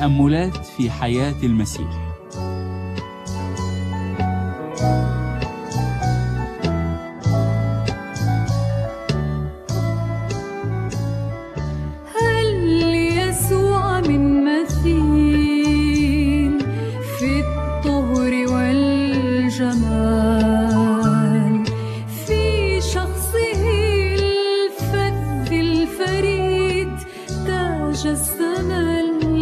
تأملات في حياة المسيح. هل يسوع من مثيل في الطهر والجمال، في شخصه الفذ الفريد تاج السما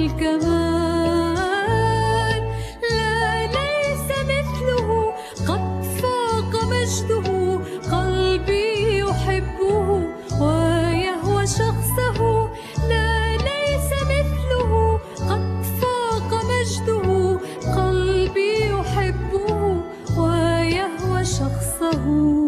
الكمال، لا ليس مثله قد فاق مجده، قلبي يحبه ويهوى شخصه، لا ليس مثله قد فاق مجده، قلبي يحبه ويهوى شخصه.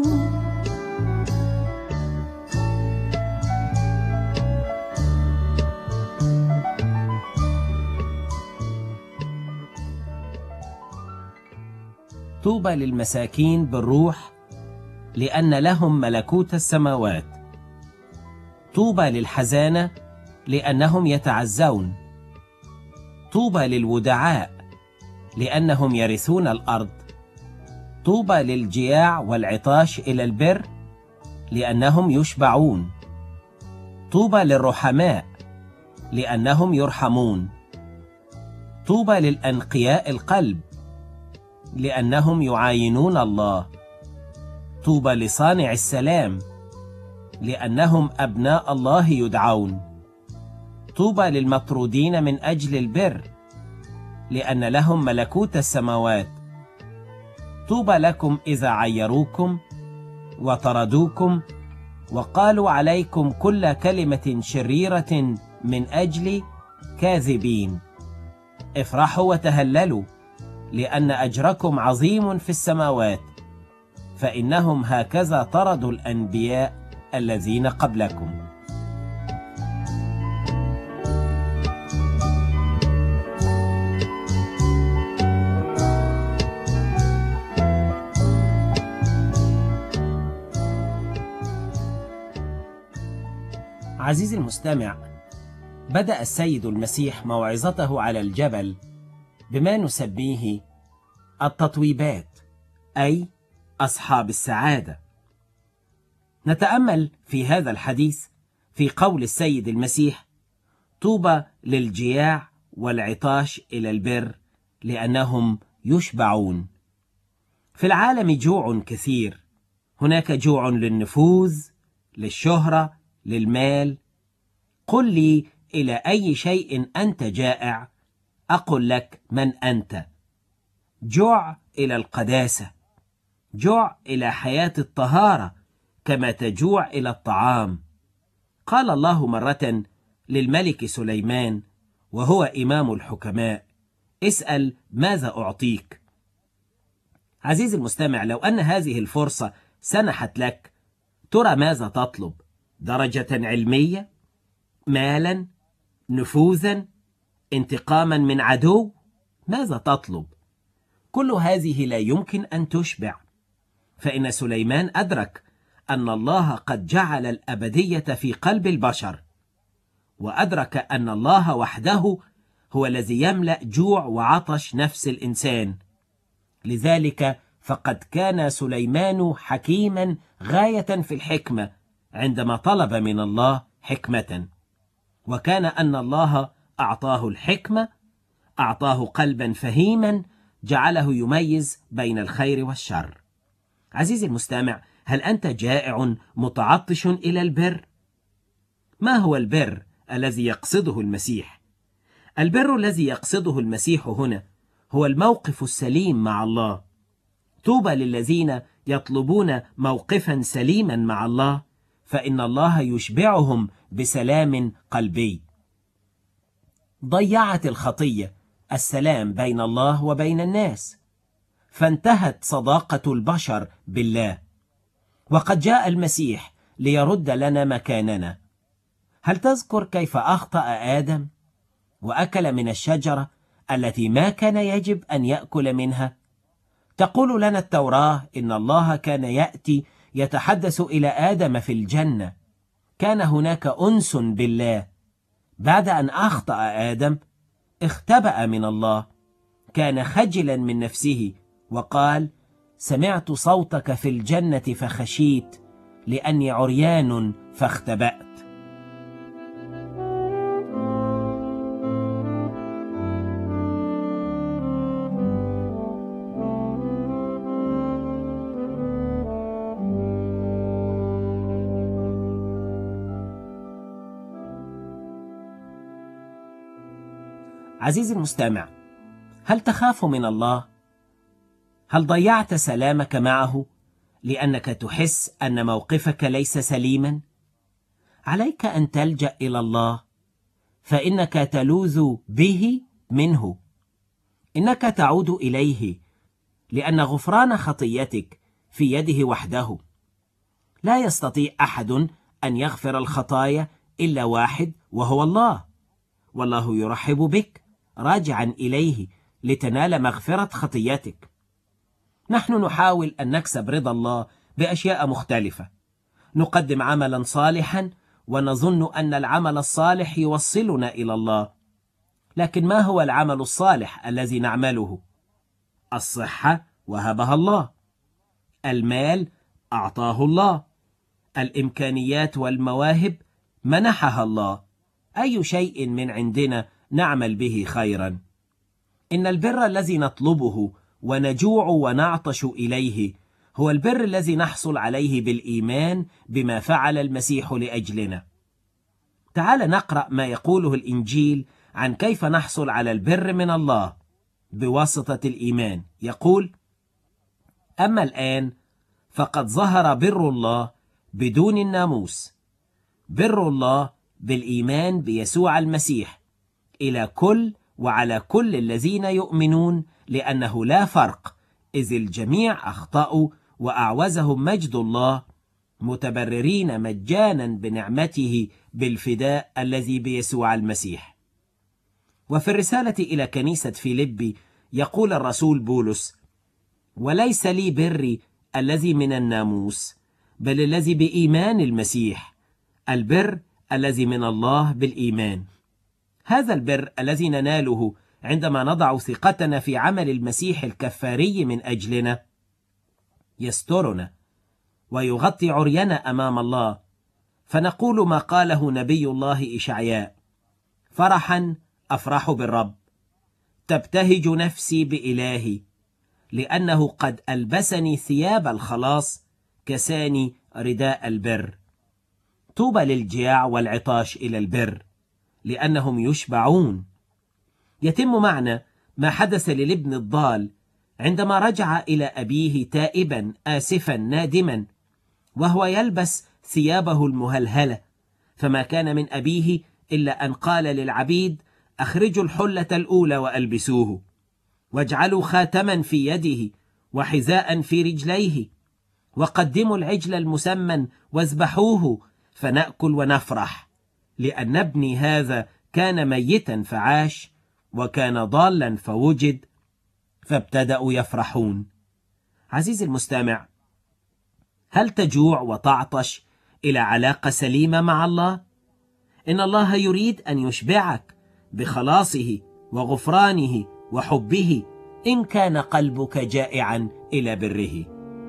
طوبى للمساكين بالروح لأن لهم ملكوت السماوات. طوبى للحزانة لأنهم يتعزون. طوبى للودعاء لأنهم يرثون الأرض. طوبى للجياع والعطاش إلى البر لأنهم يشبعون. طوبى للرحماء لأنهم يرحمون. طوبى للأنقياء القلب لأنهم يعاينون الله. طوبى لصانع السلام لأنهم أبناء الله يدعون. طوبى للمطرودين من أجل البر لأن لهم ملكوت السماوات. طوبى لكم إذا عيروكم وطردوكم وقالوا عليكم كل كلمة شريرة من أجلي كاذبين. افرحوا وتهللوا لأن أجركم عظيم في السماوات، فإنهم هكذا طردوا الأنبياء الذين قبلكم. عزيزي المستمع، بدأ السيد المسيح موعظته على الجبل بما نسميه التطويبات، أي أصحاب السعادة. نتأمل في هذا الحديث في قول السيد المسيح: طوبى للجياع والعطاش إلى البر لأنهم يشبعون. في العالم جوع كثير، هناك جوع للنفوذ، للشهرة، للمال. قل لي إلى أي شيء أنت جائع، أقول لك من أنت. جوع إلى القداسة، جوع إلى حياة الطهارة كما تجوع إلى الطعام. قال الله مرة للملك سليمان وهو إمام الحكماء: اسأل ماذا أعطيك. عزيزي المستمع، لو أن هذه الفرصة سنحت لك، ترى ماذا تطلب؟ درجة علمية؟ مالا؟ نفوذا؟ انتقاما من عدو؟ ماذا تطلب؟ كل هذه لا يمكن أن تشبع، فإن سليمان أدرك أن الله قد جعل الأبدية في قلب البشر، وأدرك أن الله وحده هو الذي يملأ جوع وعطش نفس الإنسان. لذلك فقد كان سليمان حكيما غاية في الحكمة عندما طلب من الله حكمة، وكان أن الله أعطاه الحكمة، أعطاه قلبا فهيما جعله يميز بين الخير والشر. عزيزي المستمع، هل أنت جائع متعطش إلى البر؟ ما هو البر الذي يقصده المسيح؟ البر الذي يقصده المسيح هنا هو الموقف السليم مع الله. طوبى للذين يطلبون موقفا سليما مع الله، فإن الله يشبعهم بسلام قلبي. ضيعت الخطية السلام بين الله وبين الناس، فانتهت صداقة البشر بالله، وقد جاء المسيح ليرد لنا مكاننا. هل تذكر كيف أخطأ آدم وأكل من الشجرة التي ما كان يجب أن يأكل منها؟ تقول لنا التوراة إن الله كان يأتي يتحدث إلى آدم في الجنة، كان هناك أنس بالله. بعد أن أخطأ آدم اختبأ من الله، كان خجلا من نفسه وقال: سمعت صوتك في الجنة فخشيت، لأني عريان فاختبأت. عزيزي المستمع، هل تخاف من الله؟ هل ضيعت سلامك معه لأنك تحس أن موقفك ليس سليما؟ عليك أن تلجأ إلى الله، فإنك تلوذ به منه. إنك تعود إليه لأن غفران خطيتك في يده وحده. لا يستطيع أحد أن يغفر الخطايا إلا واحد، وهو الله. والله يرحب بك راجعا إليه لتنال مغفرة خطيتك. نحن نحاول أن نكسب رضا الله بأشياء مختلفة. نقدم عملا صالحا ونظن أن العمل الصالح يوصلنا إلى الله. لكن ما هو العمل الصالح الذي نعمله؟ الصحة وهبها الله، المال أعطاه الله، الإمكانيات والمواهب منحها الله. أي شيء من عندنا نعمل به خيرا. إن البر الذي نطلبه ونجوع ونعطش إليه هو البر الذي نحصل عليه بالإيمان بما فعل المسيح لأجلنا. تعال نقرأ ما يقوله الإنجيل عن كيف نحصل على البر من الله بواسطة الإيمان. يقول: أما الآن فقد ظهر بر الله بدون الناموس، بر الله بالإيمان بيسوع المسيح إلى كل وعلى كل الذين يؤمنون، لأنه لا فرق، إذ الجميع أخطأوا وأعوزهم مجد الله، متبررين مجانا بنعمته بالفداء الذي بيسوع المسيح. وفي الرسالة إلى كنيسة فيليبي يقول الرسول بولس: وليس لي بري الذي من الناموس، بل الذي بإيمان المسيح، البر الذي من الله بالإيمان. هذا البر الذي نناله عندما نضع ثقتنا في عمل المسيح الكفاري من أجلنا يسترنا ويغطي عرينا أمام الله، فنقول ما قاله نبي الله إشعياء: فرحا أفرح بالرب، تبتهج نفسي بإلهي، لأنه قد ألبسني ثياب الخلاص، كساني رداء البر. طوبى للجياع والعطاش إلى البر، لأنهم يشبعون. يتم معنا ما حدث للابن الضال عندما رجع إلى أبيه تائبا آسفا نادما، وهو يلبس ثيابه المهلهلة، فما كان من أبيه إلا أن قال للعبيد: أخرجوا الحلة الأولى وألبسوه، واجعلوا خاتما في يده وحذاء في رجليه، وقدموا العجل المسمن واذبحوه، فنأكل ونفرح، لأن ابني هذا كان ميتا فعاش، وكان ضالا فوجد، فابتدأوا يفرحون. عزيزي المستمع، هل تجوع وتعطش إلى علاقة سليمة مع الله؟ إن الله يريد أن يشبعك بخلاصه وغفرانه وحبه، إن كان قلبك جائعا إلى بره.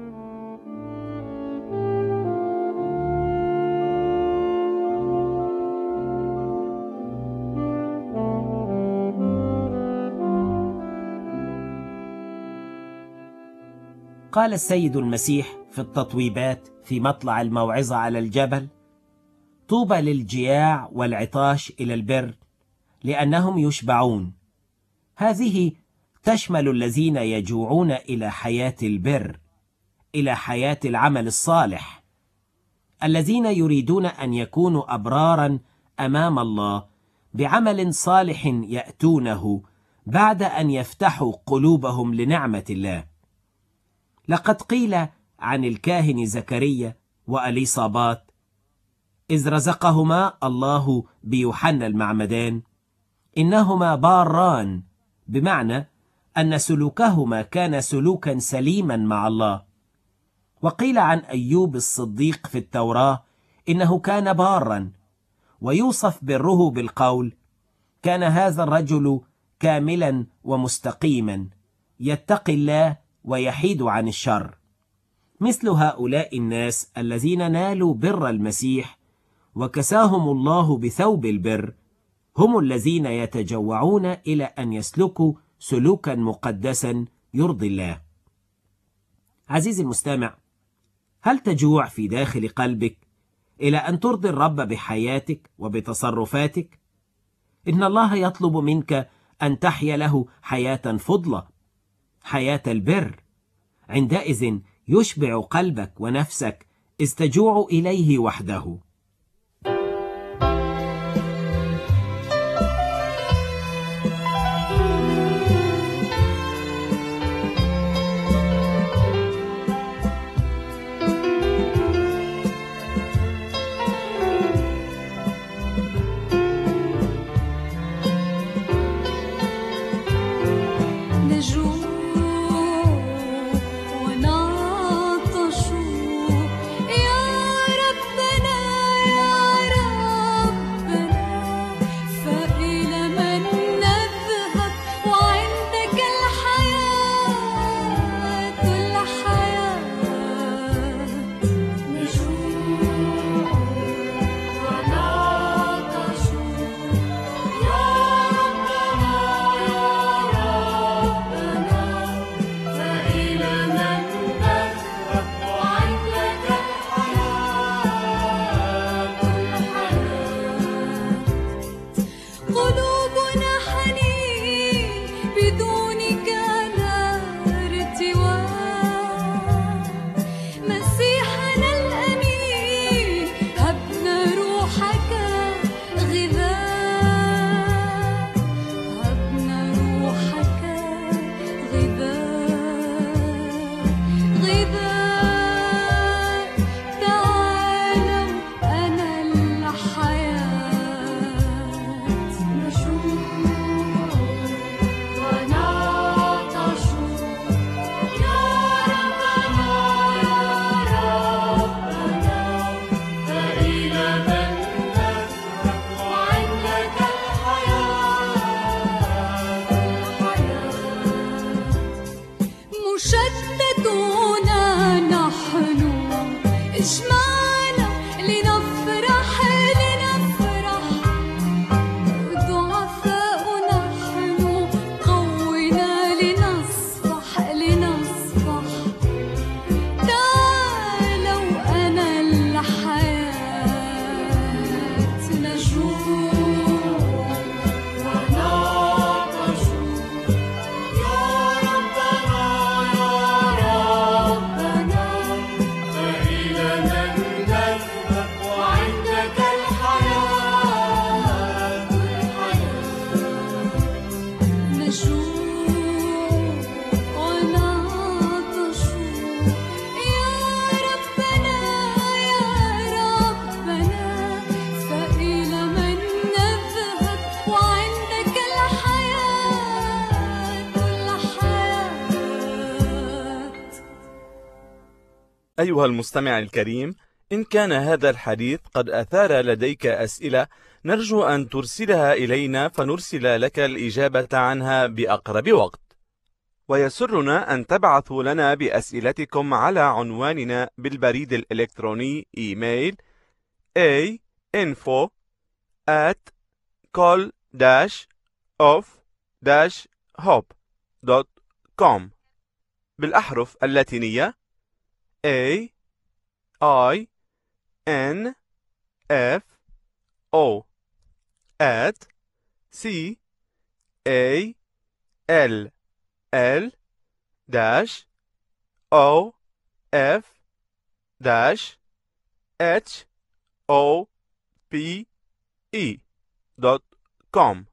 قال السيد المسيح في التطويبات في مطلع الموعظة على الجبل: طوبى للجياع والعطاش إلى البر، لأنهم يشبعون. هذه تشمل الذين يجوعون إلى حياة البر، إلى حياة العمل الصالح، الذين يريدون أن يكونوا أبرارا أمام الله بعمل صالح يأتونه بعد أن يفتحوا قلوبهم لنعمة الله. لقد قيل عن الكاهن زكريا وأليصابات إذ رزقهما الله بيوحنا المعمدان: إنهما باران، بمعنى أن سلوكهما كان سلوكا سليما مع الله. وقيل عن أيوب الصديق في التوراة إنه كان بارا، ويوصف بره بالقول: كان هذا الرجل كاملا ومستقيما يتقي الله ويحيد عن الشر، مثل هؤلاء الناس الذين نالوا بر المسيح وكساهم الله بثوب البر، هم الذين يتجوعون إلى أن يسلكوا سلوكا مقدسا يرضي الله. عزيزي المستمع، هل تجوع في داخل قلبك إلى أن ترضي الرب بحياتك وبتصرفاتك؟ إن الله يطلب منك أن تحيا له حياة فضلة، حياة البر. عندئذ يشبع قلبك ونفسك إذ تجوع إليه وحده. أيها المستمع الكريم، إن كان هذا الحديث قد أثار لديك أسئلة، نرجو أن ترسلها إلينا فنرسل لك الإجابة عنها بأقرب وقت. ويسرنا أن تبعثوا لنا بأسئلتكم على عنواننا بالبريد الإلكتروني إيميل info@call-of-hope.com بالأحرف اللاتينية AINFO@call-of-hope.com.